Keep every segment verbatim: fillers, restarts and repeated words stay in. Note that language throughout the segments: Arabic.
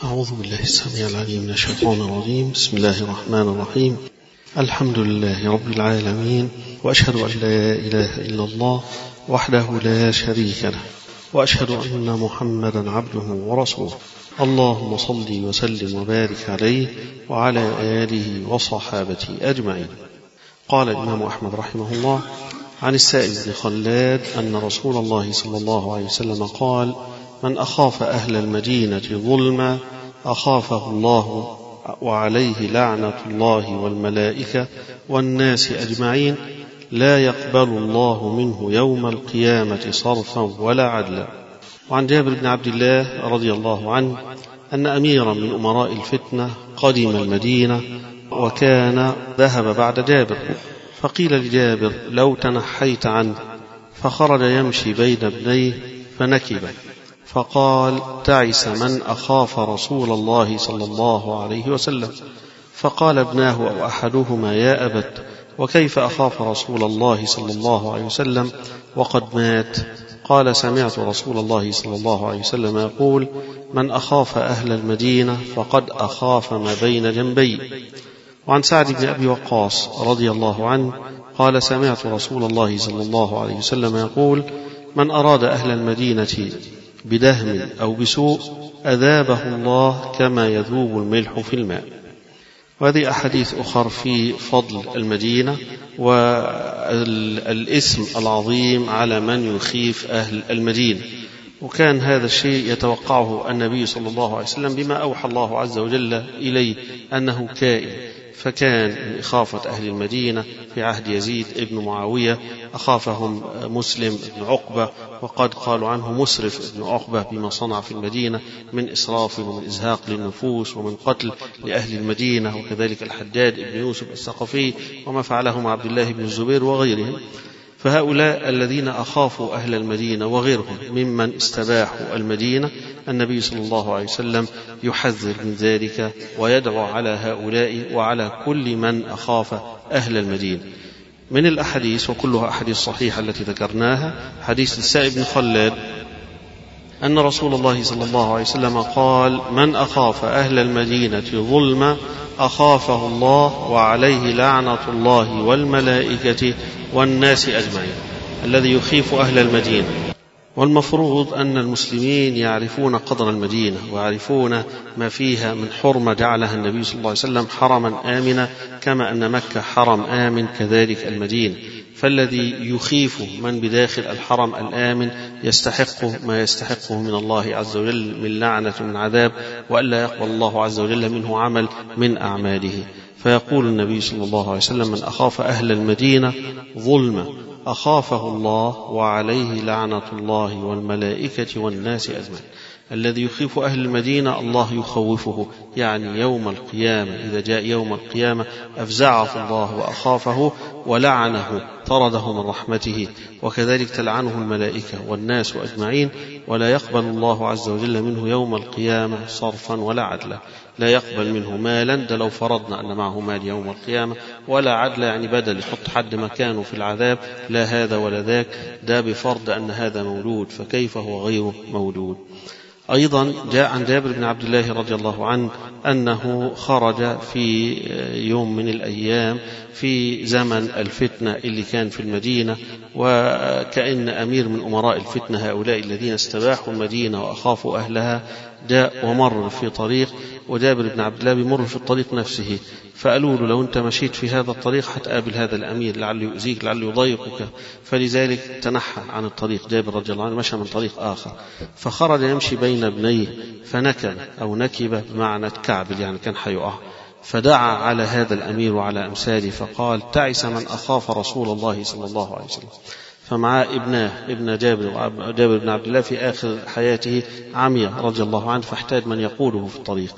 أعوذ بالله السميع العليم من الشيطان الرجيم. بسم الله الرحمن الرحيم. الحمد لله رب العالمين، وأشهد أن لا إله إلا الله وحده لا شريك له، وأشهد أن محمدا عبده ورسوله. اللهم صل وسلم وبارك عليه وعلى آله وصحابته أجمعين. قال الإمام أحمد رحمه الله عن السائب بن خلاد أن رسول الله صلى الله عليه وسلم قال: من أخاف أهل المدينة ظلما أخافه الله وعليه لعنة الله والملائكة والناس أجمعين، لا يقبل الله منه يوم القيامة صرفا ولا عدلا. وعن جابر بن عبد الله رضي الله عنه أن أميرا من أمراء الفتنة قدم المدينة وكان ذهب بعد جابر، فقيل لجابر: لو تنحيت عنه، فخرج يمشي بين ابنيه فنكب، فقال: تعس من أخاف رسول الله صلى الله عليه وسلم. فقال ابناه أو أحدهما: يا أبت، وكيف أخاف رسول الله صلى الله عليه وسلم وقد مات؟ قال: سمعت رسول الله صلى الله عليه وسلم يقول: من أخاف أهل المدينة فقد أخاف ما بين جنبي. وعن سعد بن أبي وقاص رضي الله عنه قال: سمعت رسول الله صلى الله عليه وسلم يقول: من أراد أهل المدينة بدهم أو بسوء أذابه الله كما يذوب الملح في الماء. وهذه أحاديث أخر في فضل المدينة والإثم العظيم على من يخيف أهل المدينة. وكان هذا الشيء يتوقعه النبي صلى الله عليه وسلم بما أوحى الله عز وجل إليه أنه كائن. فكان من إخافة أهل المدينة في عهد يزيد ابن معاوية أخافهم مسلم بن عقبة، وقد قالوا عنه مسرف بن عقبة بما صنع في المدينة من إسراف ومن إزهاق للنفوس ومن قتل لأهل المدينة، وكذلك الحجاج بن يوسف الثقفي وما فعله مع عبد الله بن الزبير وغيرهم. فهؤلاء الذين أخافوا أهل المدينة وغيرهم ممن استباحوا المدينة، النبي صلى الله عليه وسلم يحذر من ذلك ويدعو على هؤلاء وعلى كل من أخاف أهل المدينة. من الأحاديث وكلها أحاديث صحيحة التي ذكرناها حديث السائب بن خلاد أن رسول الله صلى الله عليه وسلم قال: من أخاف أهل المدينة ظلما أخافه الله وعليه لعنة الله والملائكة والناس أجمعين. الذي يخيف أهل المدينة. والمفروض أن المسلمين يعرفون قدر المدينة ويعرفون ما فيها من حرمة جعلها النبي صلى الله عليه وسلم حرما آمنا، كما أن مكة حرم آمن كذلك المدينة. فالذي يخيف من بداخل الحرم الآمن يستحق ما يستحقه من الله عز وجل من لعنة من عذاب، وألا يقبل الله عز وجل منه عمل من أعماله. فيقول النبي صلى الله عليه وسلم: من أخاف أهل المدينة ظلما أخافه الله وعليه لعنة الله والملائكة والناس أجمعين. الذي يخيف أهل المدينة الله يخوفه، يعني يوم القيامة إذا جاء يوم القيامة أفزعه الله وأخافه ولعنه، طرده من رحمته، وكذلك تلعنه الملائكة والناس أجمعين. ولا يقبل الله عز وجل منه يوم القيامة صرفا ولا عدلا. لا يقبل منه مالا، ده لو فرضنا أن معه مال يوم القيامة، ولا عدل يعني بدل يحط حد مكانه في العذاب، لا هذا ولا ذاك، ده بفرض أن هذا مولود، فكيف هو غيره مولود. أيضا جاء عن جابر بن عبد الله رضي الله عنه أنه خرج في يوم من الأيام في زمن الفتنة اللي كان في المدينة، وكأن أمير من أمراء الفتنة هؤلاء الذين استباحوا المدينة وأخافوا أهلها جاء ومر في طريق، وجابر بن عبد الله بيمر في الطريق نفسه، فقالوا له: لو أنت مشيت في هذا الطريق هتقابل هذا الأمير لعله يؤذيك لعله يضايقك. فلذلك تنحى عن الطريق جابر رضي الله عنه، مشى من طريق آخر، فخرج يمشي بين ابنيه فنكب أو نكب بمعنى كعب، يعني كان حيقع. فدعا على هذا الأمير وعلى أمثاله فقال: تعس من أخاف رسول الله صلى الله عليه وسلم. فمعاه ابناه ابن جابر جابر بن عبد الله في آخر حياته عمي رضي الله عنه، فاحتاج من يقوله في الطريق،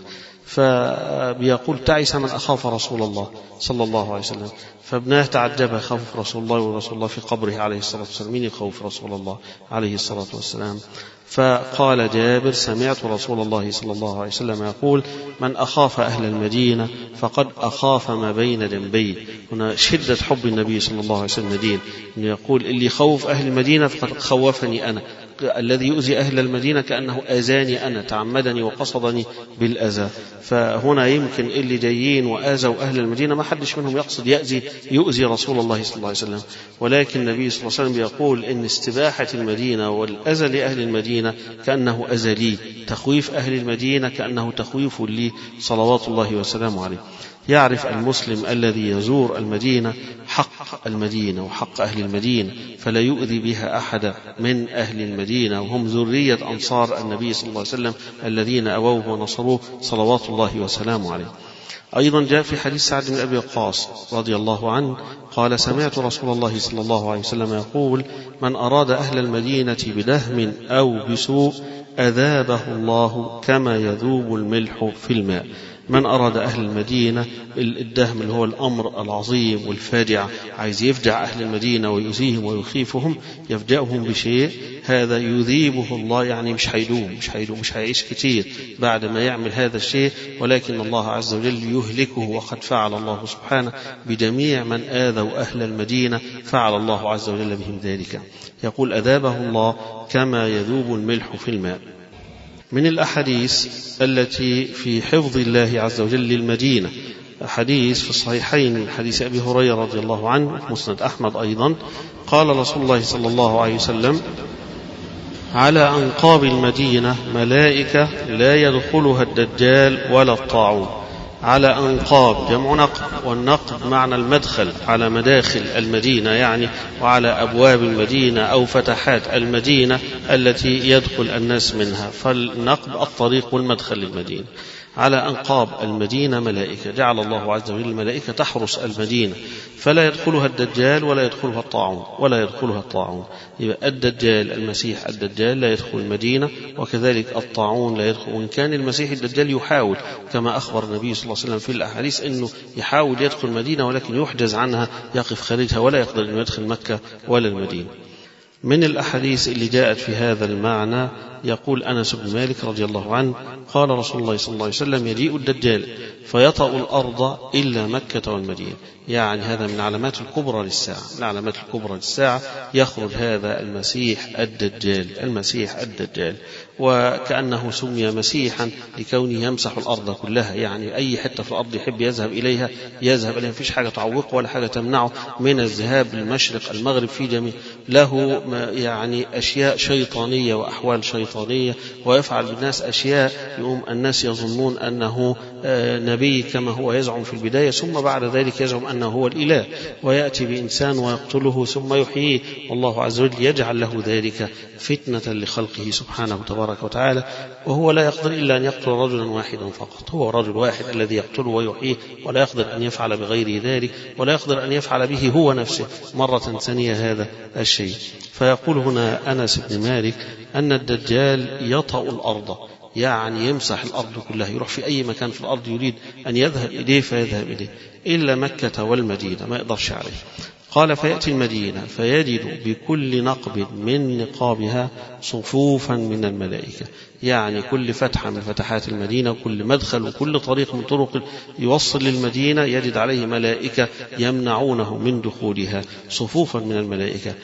فبيقول: تعس من أخاف رسول الله صلى الله عليه وسلم. فابناه تعجب، يخوف رسول الله ورسول الله في قبره عليه الصلاة والسلام، مين يخوف رسول الله عليه الصلاة والسلام؟ فقال جابر: سمعت رسول الله صلى الله عليه وسلم يقول: من أخاف أهل المدينة فقد أخاف ما بين جنبي. هنا شدة حب النبي صلى الله عليه وسلم المدينة، أنه يقول: اللي خوف أهل المدينة فقد خوفني أنا الذي يؤذي أهل المدينة كأنه أذاني أنا، تعمدني وقصدني بالأذى. فهنا يمكن اللي جايين وآذوا أهل المدينة ما حدش منهم يقصد يأذي يؤذي رسول الله صلى الله عليه وسلم، ولكن النبي صلى الله عليه وسلم يقول إن استباحة المدينة والأذى لأهل المدينة كأنه أذى لي، تخويف أهل المدينة كأنه تخويف لي صلوات الله وسلامه عليه. يعرف المسلم الذي يزور المدينة حق المدينة وحق أهل المدينة، فلا يؤذي بها أحد من أهل المدينة، وهم ذرية أنصار النبي صلى الله عليه وسلم الذين أووه ونصروه صلوات الله وسلامه عليه. أيضا جاء في حديث سعد بن أبي وقاص رضي الله عنه قال: سمعت رسول الله صلى الله عليه وسلم يقول: من أراد أهل المدينة بدهم أو بسوء أذابه الله كما يذوب الملح في الماء. من أراد أهل المدينة، الدهم اللي هو الأمر العظيم والفاجع، عايز يفجع أهل المدينة ويؤذيهم ويخيفهم، يفجأهم بشيء هذا يذيبه الله، يعني مش هيدوم مش هيدوم مش هيعيش كتير بعد ما يعمل هذا الشيء، ولكن الله عز وجل يهلكه. وقد فعل الله سبحانه بجميع من آذوا أهل المدينة، فعل الله عز وجل بهم ذلك. يقول: أذابه الله كما يذوب الملح في الماء. من الأحاديث التي في حفظ الله عز وجل للمدينة حديث في الصحيحين من حديث أبي هريرة رضي الله عنه مسند أحمد أيضا، قال رسول الله صلى الله عليه وسلم: على أنقاب المدينة ملائكة لا يدخلها الدجال ولا الطاعون. على أنقاب جمع نقب، والنقب معنى المدخل، على مداخل المدينة يعني، وعلى أبواب المدينة أو فتحات المدينة التي يدخل الناس منها، فالنقب الطريق والمدخل للمدينة. على أنقاب المدينة ملائكة، جعل الله عز وجل الملائكة تحرس المدينة، فلا يدخلها الدجال ولا يدخلها الطاعون ولا يدخلها الطاعون. يبقى الدجال المسيح الدجال لا يدخل المدينة، وكذلك الطاعون لا يدخل. وإن كان المسيح الدجال يحاول كما أخبر النبي صلى الله عليه وسلم في الأحاديث أنه يحاول يدخل المدينة ولكن يحجز عنها، يقف خارجها ولا يقدر أن يدخل مكة ولا المدينة. من الأحاديث اللي جاءت في هذا المعنى يقول أنس بن مالك رضي الله عنه قال رسول الله صلى الله عليه وسلم: يجيء الدجال فيطأ الأرض إلا مكة والمدينة. يعني هذا من علامات الكبرى للساعة، من علامات الكبرى للساعة يخرج هذا المسيح الدجال، المسيح الدجال، وكأنه سمي مسيحا لكونه يمسح الأرض كلها، يعني أي حتة في الأرض يحب يذهب إليها يذهب إليها، مفيش حاجة تعوقه ولا حاجة تمنعه من الذهاب للمشرق المغرب في جميع. له يعني أشياء شيطانية وأحوال شيطانية، ويفعل بالناس أشياء يقوم الناس يظنون أنه نبي كما هو يزعم في البداية، ثم بعد ذلك يزعم أنه هو الإله، ويأتي بإنسان ويقتله ثم يحييه، والله عز وجل يجعل له ذلك فتنة لخلقه سبحانه تبارك وتعالى. وهو لا يقدر إلا أن يقتل رجلا واحدا فقط، هو رجل واحد الذي يقتله ويحييه، ولا يقدر أن يفعل بغير ذلك، ولا يقدر أن يفعل به هو نفسه مرة ثانية هذا الشيء. فيقول هنا أنس بن مالك أن الدجال يطأ الأرض، يعني يمسح الأرض كلها، يروح في أي مكان في الأرض يريد أن يذهب إليه فيذهب إليه، إلا مكة والمدينة ما يقدرش عليه. قال: فيأتي المدينة فيجد بكل نقب من نقابها صفوفا من الملائكة، يعني كل فتحة من فتحات المدينة وكل مدخل وكل طريق من طرق يوصل للمدينة يجد عليه ملائكة يمنعونه من دخولها، صفوفا من الملائكة.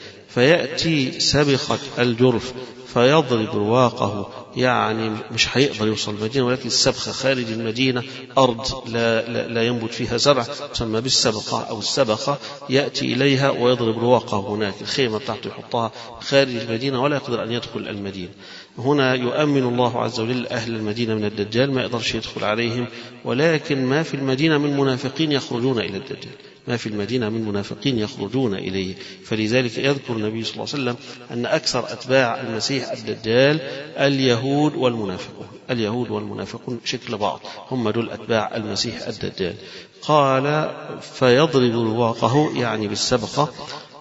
فيأتي سبخة الجرف فيضرب رواقه، يعني مش هيقدر يوصل المدينة، ولكن السبخة خارج المدينة أرض لا, لا, لا ينبت فيها زرع تسمى بالسبخة أو السبخة، يأتي إليها ويضرب رواقه هناك، الخيمة بتاعته يحطها خارج المدينة ولا يقدر أن يدخل المدينة. هنا يؤمن الله عز وجل أهل المدينة من الدجال، ما يقدرش يدخل عليهم، ولكن ما في المدينة من منافقين يخرجون إلى الدجال، ما في المدينة من منافقين يخرجون إليه. فلذلك يذكر النبي صلى الله عليه وسلم أن أكثر أتباع المسيح الدجال اليهود والمنافقون، اليهود والمنافقون شكل بعض، هم دول أتباع المسيح الدجال. قال: فيضرب رواقه يعني بالسبقة،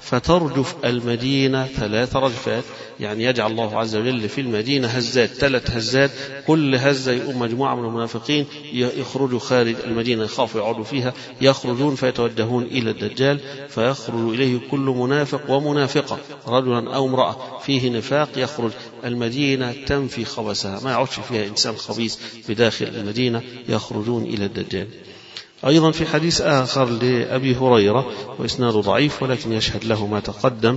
فترجف المدينة ثلاث رجفات، يعني يجعل الله عز وجل في المدينة هزات، ثلاث هزات، كل هزة يقوم مجموعة من المنافقين يخرجوا خارج المدينة، يخافوا يقعدوا فيها، يخرجون فيتوجهون إلى الدجال، فيخرج إليه كل منافق ومنافقة رجلا أو امرأة فيه نفاق، يخرج المدينة تنفي خبثها، ما يعودش فيها إنسان خبيث بداخل المدينة، يخرجون إلى الدجال. أيضا في حديث آخر لأبي هريرة وإسناد ضعيف ولكن يشهد له ما تقدم،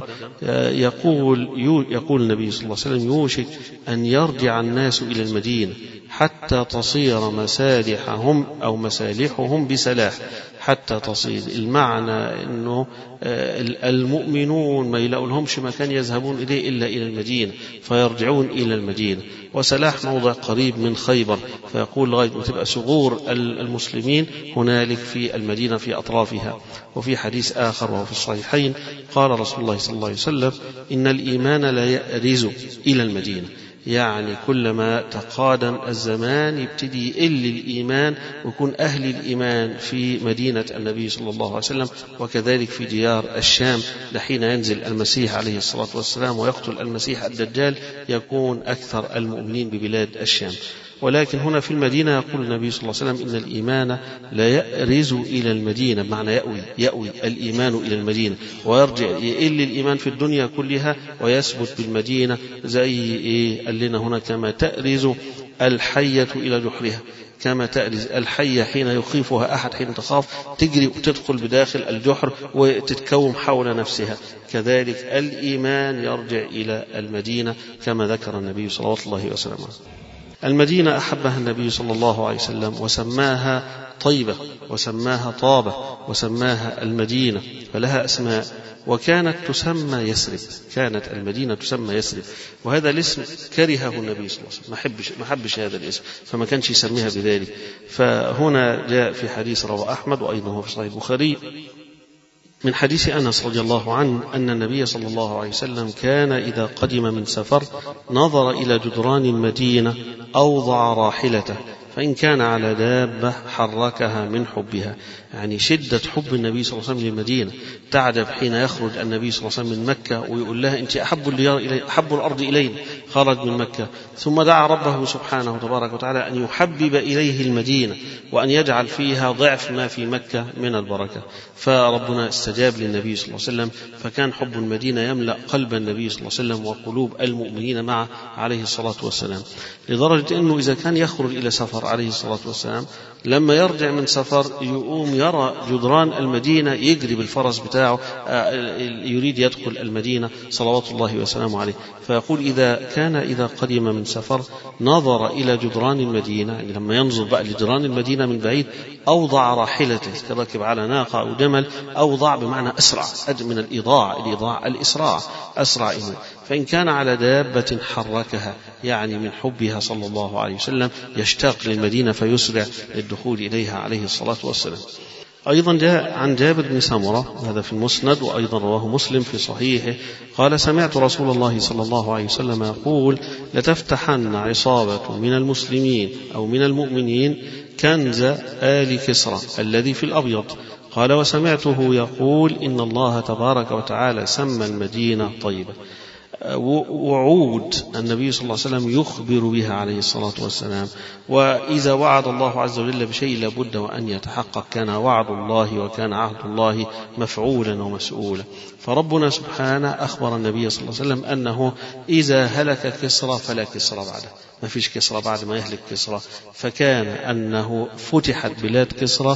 يقول يقول النبي صلى الله عليه وسلم: يوشك أن يرجع الناس إلى المدينة حتى تصير مسالحهم أو مسالحهم بسلاح، حتى تصير. المعنى أنه المؤمنون ما يلاقوا لهمش مكان يذهبون إليه إلا إلى المدينة فيرجعون إلى المدينة. وسلاح موضع قريب من خيبر، فيقول لغاية ما تبقى ثغور المسلمين هنالك في المدينة في أطرافها. وفي حديث آخر وهو في الصحيحين قال رسول الله صلى الله عليه وسلم: إن الإيمان لا يأرز إلى المدينة، يعني كلما تقادم الزمان يبتدي يقل الإيمان ويكون أهل الإيمان في مدينة النبي صلى الله عليه وسلم، وكذلك في ديار الشام لحين ينزل المسيح عليه الصلاة والسلام ويقتل المسيح الدجال يكون أكثر المؤمنين ببلاد الشام. ولكن هنا في المدينة يقول النبي صلى الله عليه وسلم: إن الإيمان لا يأرز إلى المدينة، بمعنى يأوي يأوي الإيمان إلى المدينة ويرجع يقل الإيمان في الدنيا كلها ويثبت بالمدينة. زي إيه قال لنا هنا: كما تأرز الحية إلى جحرها، كما تأرز الحية حين يخيفها أحد، حين تخاف تجري وتدخل بداخل الجحر وتتكوم حول نفسها، كذلك الإيمان يرجع إلى المدينة كما ذكر النبي صلى الله عليه وسلم. المدينة أحبها النبي صلى الله عليه وسلم وسماها طيبة وسماها طابة وسماها المدينة، فلها أسماء. وكانت تسمى يثرب، كانت المدينة تسمى يثرب، وهذا الاسم كرهه النبي صلى الله عليه وسلم، ما حبش ما حبش هذا الاسم فما كانش يسميها بذلك. فهنا جاء في حديث رواه أحمد وأيضا هو في صحيح البخاري من حديث أنس رضي الله عنه أن النبي صلى الله عليه وسلم كان إذا قدم من سفر نظر إلى جدران المدينة أوضع راحلته، فإن كان على دابة حركها من حبها، يعني شدة حب النبي صلى الله عليه وسلم للمدينة. تعجب حين يخرج النبي صلى الله عليه وسلم من مكة ويقول لها: أنت أحب الديار إلي، أحب الأرض إلينا. خرج من مكة ثم دعا ربه سبحانه تبارك وتعالى أن يحبب إليه المدينة وأن يجعل فيها ضعف ما في مكة من البركة، فربنا استجاب للنبي صلى الله عليه وسلم، فكان حب المدينة يملأ قلب النبي صلى الله عليه وسلم وقلوب المؤمنين معه عليه الصلاة والسلام، لدرجة أنه إذا كان يخرج إلى سفر عليه الصلاة والسلام لما يرجع من سفر يقوم يرى جدران المدينة يجري بالفرس بتاعه يريد يدخل المدينة صلوات الله وسلامه عليه. فيقول: إذا كان إذا قدم من سفر نظر إلى جدران المدينة، يعني لما ينظر بقى لجدران المدينة من بعيد أوضع راحلته كراكب على ناقة أو جمل، أوضع بمعنى أسرع من الإضاع، الإضاع الإسراع، أسرع إنه. فإن كان على دابة حركها، يعني من حبها صلى الله عليه وسلم يشتاق للمدينة فيسرع للدخول إليها عليه الصلاة والسلام. أيضا جاء عن جابر بن سمرة، هذا في المسند وأيضا رواه مسلم في صحيحه، قال: سمعت رسول الله صلى الله عليه وسلم يقول: لتفتحن عصابة من المسلمين أو من المؤمنين كنز آل كسرى الذي في الأبيض. قال: وسمعته يقول: إن الله تبارك وتعالى سمى المدينة طيبة. وعود النبي صلى الله عليه وسلم يخبر بها عليه الصلاة والسلام، وإذا وعد الله عز وجل بشيء لابد وأن يتحقق، كان وعد الله وكان عهد الله مفعولا ومسؤولا. فربنا سبحانه أخبر النبي صلى الله عليه وسلم أنه إذا هلك كسرى فلا كسرى بعده، ما فيش كسرى بعد ما يهلك كسرى. فكان أنه فتحت بلاد كسرى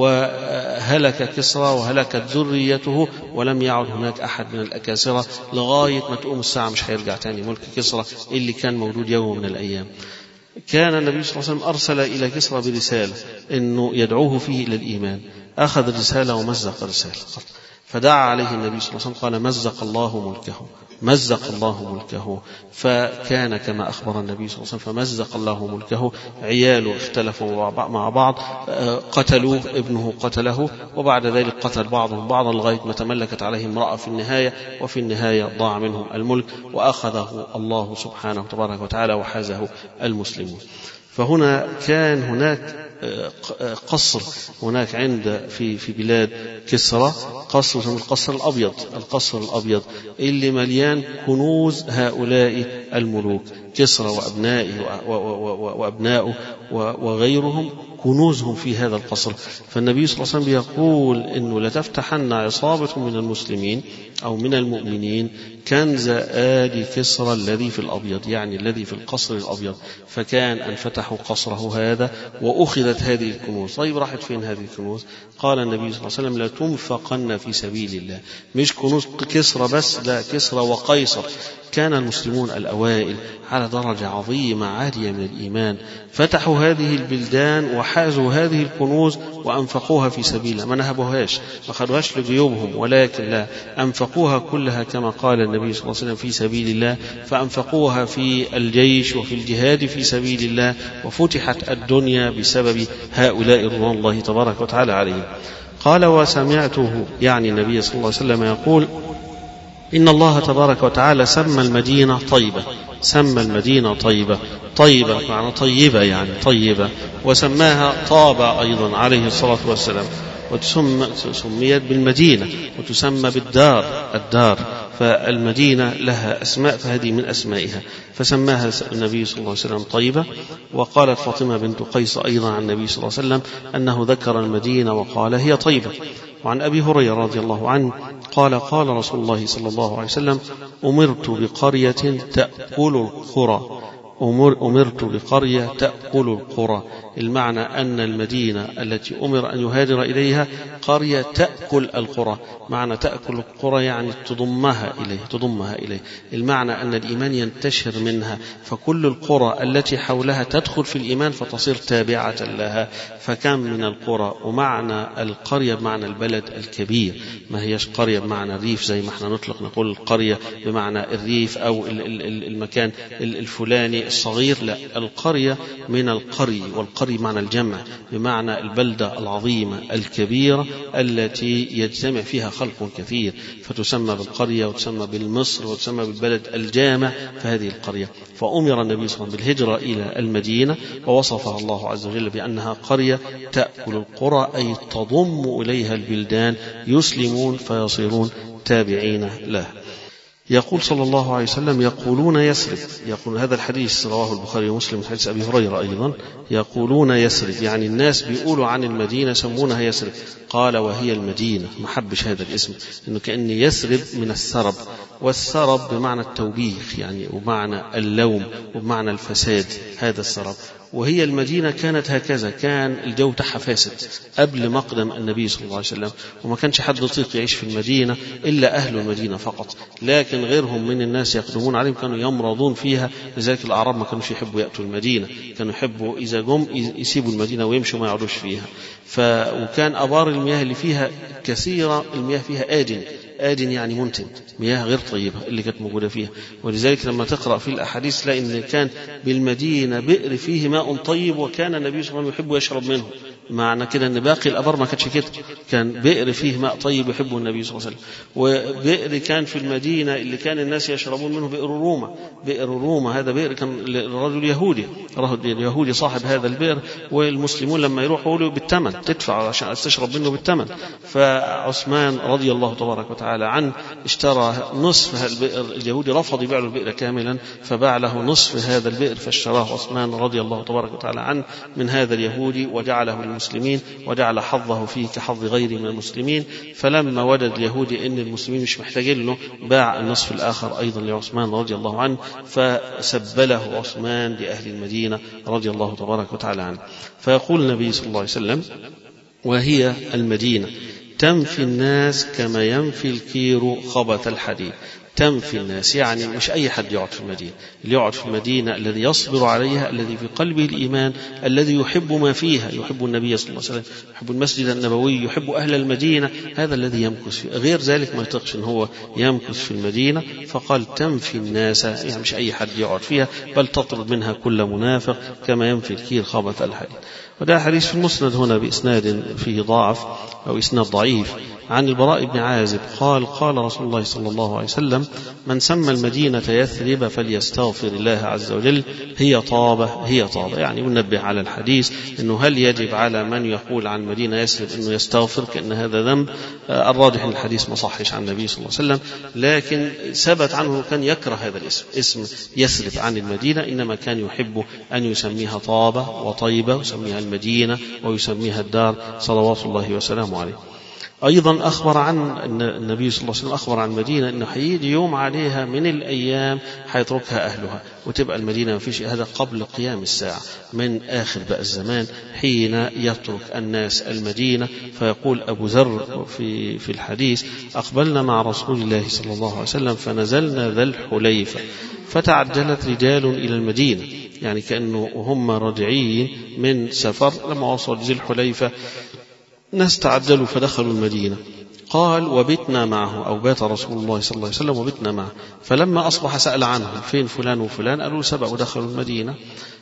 وهلك كسرى وهلكت ذريته ولم يعد هناك أحد من الأكاسرة لغاية ما تقوم الساعة، مش هيرجع تاني ملك كسرى اللي كان موجود يوم من الأيام. كان النبي صلى الله عليه وسلم أرسل إلى كسرى برسالة إنه يدعوه فيه إلى الإيمان، أخذ الرسالة ومزق الرسالة، فدعا عليه النبي صلى الله عليه وسلم قال: مزق الله ملكه، مزق الله ملكه. فكان كما أخبر النبي صلى الله عليه وسلم، فمزق الله ملكه. عياله اختلفوا مع بعض، قتلوه، ابنه قتله، وبعد ذلك قتل بعضهم بعضا لغاية ما تملكت عليه امرأة في النهاية، وفي النهاية ضاع منهم الملك وأخذه الله سبحانه تبارك وتعالى وحازه المسلمون. فهنا كان هناك قصر هناك عند في في بلاد كسرى، قصر اسمه القصر الأبيض، القصر الأبيض اللي مليان كنوز هؤلاء الملوك كسرى وأبنائه وأبنائه وغيرهم، كنوزهم في هذا القصر. فالنبي صلى الله عليه وسلم يقول إنه لتفتحن عصابة من المسلمين أو من المؤمنين كنز آل كسرى الذي في الأبيض، يعني الذي في القصر الأبيض، فكان أن فتحوا قصره هذا وأخذت هذه الكنوز. طيب راحت فين هذه الكنوز؟ قال النبي صلى الله عليه وسلم لا تنفقن في سبيل الله. مش كنوز كسرى بس، لا، كسرى وقيصر. كان المسلمون الأوائل على درجة عظيمة عالية من الإيمان، فتحوا هذه البلدان وحازوا هذه الكنوز وأنفقوها في سبيل الله، ما نهبوهاش، ما خدوهاش لجيوبهم، ولكن لا، أنفقوها كلها كما قال النبي صلى الله عليه وسلم في سبيل الله. فأنفقوها في الجيش وفي الجهاد في سبيل الله، وفتحت الدنيا بسبب هؤلاء رضوان الله تبارك وتعالى عليهم. قال وسمعته، يعني النبي صلى الله عليه وسلم يقول إن الله تبارك وتعالى سمى المدينة طيبة، سمى المدينة طيبة، طيبة معنى طيبة يعني طيبة، وسماها طابة أيضا عليه الصلاة والسلام، وسميت بالمدينة وتسمى بالدار، الدار. فالمدينة لها أسماء، فهذه من أسمائها، فسماها النبي صلى الله عليه وسلم طيبة. وقالت فاطمة بنت قيس أيضا عن النبي صلى الله عليه وسلم أنه ذكر المدينة وقال هي طيبة. وعن أبي هريرة رضي الله عنه قال قال رسول الله صلى الله عليه وسلم أمرت بقرية تأكل القرى، أمر أمرت بقرية تأكل القرى. المعنى أن المدينة التي أمر أن يهاجر إليها قرية تأكل القرى، معنى تأكل القرى يعني تضمها إليه، تضمها إليه. المعنى أن الإيمان ينتشر منها، فكل القرى التي حولها تدخل في الإيمان فتصير تابعة لها. فكم من القرى، ومعنى القرية بمعنى البلد الكبير، ما هيش قرية بمعنى الريف زي ما احنا نطلق نقول القرية بمعنى الريف أو المكان الفلاني الصغير، لا، القرية من القري، والقري معنى الجمع بمعنى البلدة العظيمة الكبيرة التي يجتمع فيها خلق كثير، فتسمى بالقرية وتسمى بالمصر وتسمى بالبلد الجامع، فهذه القرية. فأمر النبي صلى الله عليه وسلم بالهجرة إلى المدينة، ووصفها الله عز وجل بأنها قرية تأكل القرى، أي تضم إليها البلدان، يسلمون فيصيرون تابعين له. يقول صلى الله عليه وسلم يقولون يثرب، يقول هذا الحديث رواه البخاري ومسلم من حديث أبي هريرة أيضا، يقولون يثرب يعني الناس بيقولوا عن المدينة سمونها يثرب. قال وهي المدينة، ما حبش هذا الاسم، إنه كأن يثرب من الثرب، والثرب بمعنى التوبيخ يعني، ومعنى اللوم ومعنى الفساد، هذا الثرب. وهي المدينة كانت هكذا، كان الجو تحت فاسد قبل مقدم النبي صلى الله عليه وسلم، وما كانش حد يطيق يعيش في المدينة إلا أهل المدينة فقط، لكن غيرهم من الناس يقدمون عليهم كانوا يمرضون فيها. لذلك الأعراب ما كانوش يحبوا يأتوا المدينة، كانوا يحبوا إذا جم يسيبوا المدينة ويمشوا ما يعودوش فيها. ف... وكان أبار المياه اللي فيها كثيرة، المياه فيها آدن، آدن يعني منتن، مياه غير طيبة اللي كانت موجودة فيها. ولذلك لما تقرأ في الأحاديث تلاقي إن كان بالمدينة بئر فيه ماء طيب، وكان النبي صلى الله عليه وسلم يحب يشرب منه. معنى كده ان باقي الابار ما كانتش كده، كان بئر فيه ماء طيب يحبه النبي صلى الله عليه وسلم. وبئر كان في المدينة اللي كان الناس يشربون منه بئر روما، بئر روما هذا بئر كان الرجل يهودي، رجل يهودي صاحب هذا البئر، والمسلمون لما يروحوا يقولوا بالثمن تدفع عشان تشرب منه بالثمن. فعثمان رضي الله تبارك وتعالى عنه اشترى نصف البئر، اليهودي رفض يبيع له البئر كاملا، فباع له نصف هذا البئر، فاشتراه عثمان رضي الله تبارك وتعالى عنه من هذا اليهودي وجعله المسلمين، وجعل حظه فيه كحظ غيره من المسلمين. فلما وجد اليهودي ان المسلمين مش محتاجين له، باع النصف الاخر ايضا لعثمان رضي الله عنه، فسبله عثمان لاهل المدينه رضي الله تبارك وتعالى عنه. فيقول النبي صلى الله عليه وسلم وهي المدينه تنفي الناس كما ينفي الكير خبث الحديد. تنفي الناس يعني مش أي حد يقعد في المدينة، اللي يقعد في المدينة الذي يصبر عليها، الذي في قلبه الإيمان، الذي يحب ما فيها، يحب النبي صلى الله عليه وسلم، يحب المسجد النبوي، يحب أهل المدينة، هذا الذي يمكث فيه. غير ذلك ما يطيقش إن هو يمكث في المدينة. فقال تنفي الناس يعني مش أي حد يقعد فيها، بل تطرد منها كل منافق كما ينفي الكير خبث الحديد. وده حديث في المسند هنا بإسناد فيه ضعف أو إسناد ضعيف، عن البراء بن عازب قال قال رسول الله صلى الله عليه وسلم من سمى المدينة يثرب فليستغفر الله عز وجل هي طابة هي طابة. يعني ينبه على الحديث أنه هل يجب على من يقول عن المدينة يثرب أنه يستغفر كأن هذا ذنب؟ الراجح أن الحديث ما صحش عن النبي صلى الله عليه وسلم، لكن ثبت عنه كان يكره هذا الاسم اسم يثرب عن المدينة، إنما كان يحب أن يسميها طابة وطيبة ويسميها المدينة ويسميها الدار صلوات الله وسلامه عليه. أيضا أخبر عن النبي صلى الله عليه وسلم أخبر عن المدينة أنه حيجي يوم عليها من الأيام حيتركها أهلها وتبقى المدينة ما فيش، هذا قبل قيام الساعة من آخر بقى الزمان حين يترك الناس المدينة. فيقول أبو ذر في في الحديث أقبلنا مع رسول الله صلى الله عليه وسلم فنزلنا ذا الحليفة فتعجلت رجال إلى المدينة، يعني كأنه هم راجعين من سفر لما وصلوا ذي الحليفة ناس تعجلوا فدخلوا المدينة. قال وبتنا معه أو بات رسول الله صلى الله عليه وسلم وبتنا معه، فلما أصبح سأل عنهم فين فلان وفلان، قالوا سبقوا دخلوا المدينة.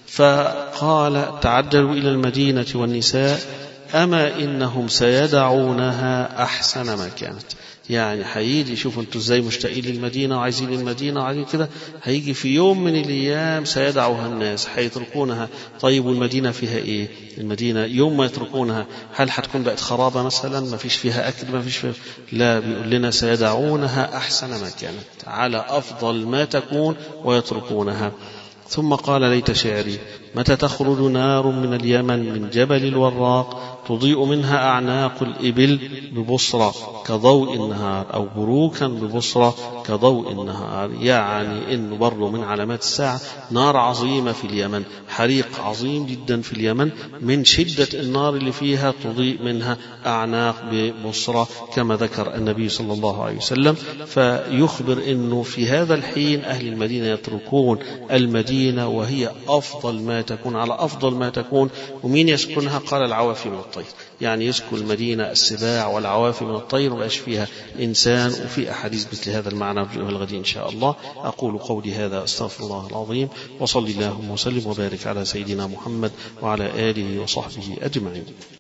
فقال تعجلوا إلى المدينة والنساء أما إنهم سيدعونها أحسن ما كانت. يعني هيجي شوفوا انتوا ازاي مشتاقين للمدينة وعايزين المدينة وعايزين كده، هيجي في يوم من الأيام سيدعوها الناس هيتركونها. طيب والمدينة فيها ايه؟ المدينة يوم ما يتركونها هل هتكون بقت خرابة مثلا ما فيش فيها أكل ما فيش فيها؟ لا، بيقول لنا سيدعونها أحسن ما كانت على أفضل ما تكون ويتركونها. ثم قال ليت شعري متى تخرج نار من اليمن من جبل الوراق تضيء منها أعناق الإبل ببصرة كضوء النهار أو بروكا ببصرة كضوء النهار. يعني إنه برضو من علامات الساعة نار عظيمة في اليمن، حريق عظيم جدا في اليمن، من شدة النار اللي فيها تضيء منها أعناق ببصرة كما ذكر النبي صلى الله عليه وسلم. فيخبر إنه في هذا الحين أهل المدينة يتركون المدينة وهي أفضل ما تكون على أفضل ما تكون. ومين يسكنها؟ قال العوافي من الطير، يعني يسكن المدينة السباع والعوافي من الطير ومبقاش فيها إنسان. وفي أحاديث مثل هذا المعنى نرجوها الغد إن شاء الله. أقول قولي هذا أستغفر الله العظيم وصلي اللهم وسلم وبارك على سيدنا محمد وعلى آله وصحبه أجمعين.